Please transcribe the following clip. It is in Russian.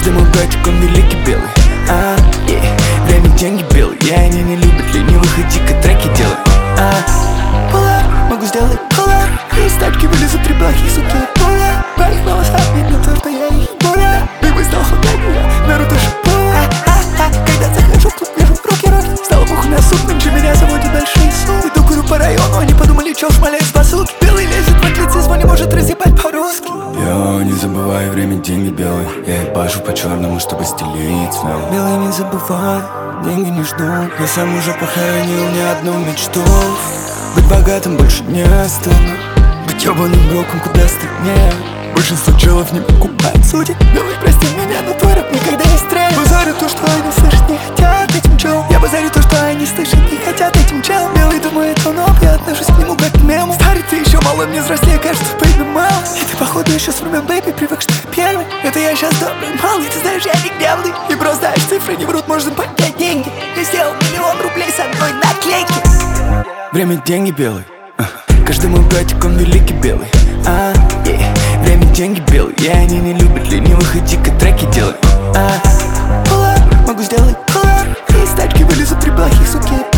Каждый мой братик, он великий белый. Время, деньги белые, они не любят ленивых, иди-ка треки делай. Пула, могу сделать пула. Из тачки вылезу три плохих суки. Пула, по их волосам видно то, что я их пуля. Бибой стал худой, Наруто Шипула. Когда захожу в клуб, вижу руки. Стало похуй на суп, нынче меня заводят большие суммы. Иду курю по району, они подумали, чё шмаляют с посылки. Белый лезет в отлице, звон не может разъебать по-русски. Йо, не забывай, время, деньги белые. Я ебашу по-черному, чтобы стелить смело. Белый не забывай, деньги не ждут. Я сам уже похоронил не одну мечту. Быть богатым больше не стану. Быть ёбаным броком куда стыднее. Большинство челов не покупают сути. Белый, прости меня, но твой рэп никогда не стрелит. Базарю то, что они слышать не хотят этим челом. Я базарю то, что они слышать не хотят этим челом. Белый думает, он ок, я отношусь к нему как к мему. Старый, ты еще малой, мне взрослее, кажется, baby mouse. И ты походу еще с времен baby привык, что я первый. Это я сейчас добрый, малый, ты знаешь, я не гневный. И просто знаешь, цифры не врут, можно поднять деньги. Я сделал 1 000 000 рублей с одной наклейки. Время, деньги белые. Каждый мой братик, он великий белый. Время, деньги белые, они не любят ленивых, иди-ка треки делай. Пула, могу сделать пула. Из тачки вылезу три плохих суки.